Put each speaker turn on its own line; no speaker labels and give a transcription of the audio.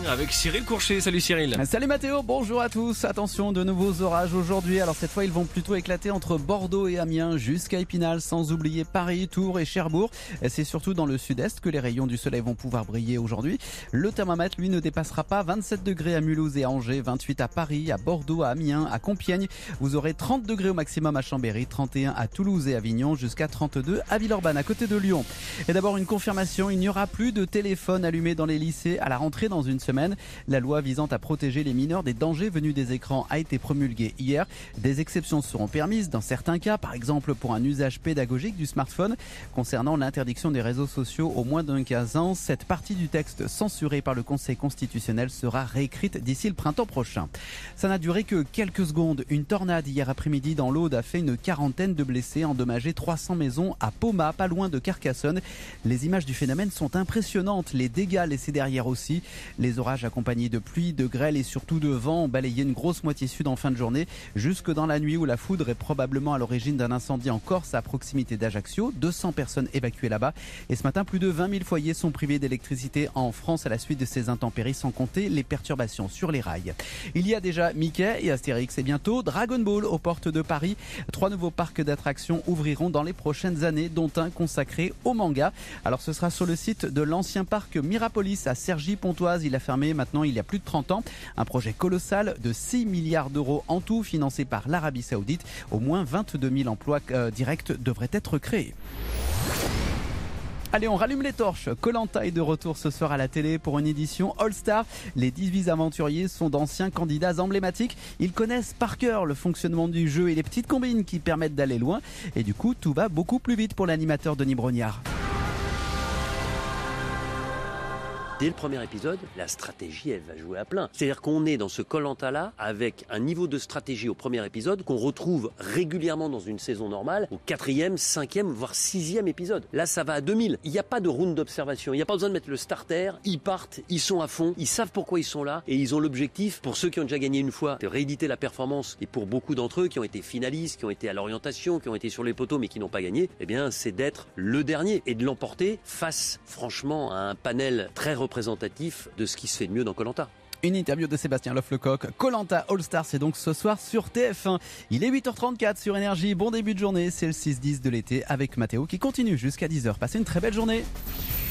avec Cyril Courchet. Salut Cyril.
Salut Mathéo, bonjour à tous. Attention, de nouveaux orages aujourd'hui. Alors cette fois, ils vont plutôt éclater entre Bordeaux et Amiens jusqu'à Épinal, sans oublier Paris, Tours et Cherbourg. C'est surtout dans le sud-est que les rayons du soleil vont pouvoir briller aujourd'hui. Le thermomètre, lui, ne dépassera pas 27 degrés à Mulhouse et à Angers, 28 à Paris, à Bordeaux, à Amiens, à Compiègne. Vous aurez 30 degrés au maximum à Chambéry, 31 à Toulouse et Avignon, jusqu'à 32 à Villeurbanne, à côté de Lyon. Et d'abord une confirmation, il n'y aura plus de téléphone allumé dans les lycées à la rentrée dans une semaine. La loi visant à protéger les mineurs des dangers venus des écrans a été promulguée hier. Des exceptions seront permises dans certains cas, par exemple pour un usage pédagogique du smartphone. Concernant l'interdiction des réseaux sociaux au moins d'un 15 ans, cette partie du texte censurée par le Conseil constitutionnel sera réécrite d'ici le printemps prochain. Ça n'a duré que quelques secondes. Une tornade hier après-midi dans l'Aude a fait une quarantaine de blessés, endommagé 300 maisons à Poma, pas loin de Carcassonne. Les images du phénomène sont impressionnantes, les dégâts laissés derrière aussi. Les orages accompagnés de pluie, de grêle et surtout de vent ont balayé une grosse moitié sud en fin de journée, jusque dans la nuit où la foudre est probablement à l'origine d'un incendie en Corse à proximité d'Ajaccio. 200 personnes évacuées là-bas. Et ce matin, plus de 20 000 foyers sont privés d'électricité en France à la suite de ces intempéries, sans compter les perturbations sur les rails. Il y a déjà Mickey et Astérix et bientôt Dragon Ball aux portes de Paris. 3 nouveaux parcs d'attractions ouvriront dans les prochaines années, dont un consacré au manga. Alors ce sera sur le site de l'ancien parc Mirapolis à Cergy-Pontoise. Il a fermé maintenant il y a plus de 30 ans. Un projet colossal de 6 milliards d'euros en tout, financé par l'Arabie Saoudite. Au moins 22 000 emplois directs devraient être créés. Allez, on rallume les torches. Koh-Lanta est de retour ce soir à la télé pour une édition All-Star. Les 18 aventuriers sont d'anciens candidats emblématiques. Ils connaissent par cœur le fonctionnement du jeu et les petites combines qui permettent d'aller loin. Et du coup, tout va beaucoup plus vite pour l'animateur Denis Brognard.
Dès le premier épisode, la stratégie, elle va jouer à plein. C'est-à-dire qu'on est dans ce Koh-Lanta-là avec un niveau de stratégie au premier épisode qu'on retrouve régulièrement dans une saison normale au 4e, 5e, voire 6e épisode. Là, ça va à 2000. Il n'y a pas de round d'observation. Il n'y a pas besoin de mettre le starter. Ils partent, ils sont à fond, ils savent pourquoi ils sont là et ils ont l'objectif, pour ceux qui ont déjà gagné une fois, de rééditer la performance. Et pour beaucoup d'entre eux qui ont été finalistes, qui ont été à l'orientation, qui ont été sur les poteaux mais qui n'ont pas gagné, eh bien, c'est d'être le dernier et de l'emporter face, franchement, à un panel très représentatif de ce qui se fait de mieux dans Koh-Lanta.
Une interview de Sébastien Lofflecoq. Koh-Lanta All-Star, c'est donc ce soir sur TF1. Il est 8h34 sur Énergie. Bon début de journée, c'est le 6-10 de l'été avec Mathéo qui continue jusqu'à 10h. Passez une très belle journée.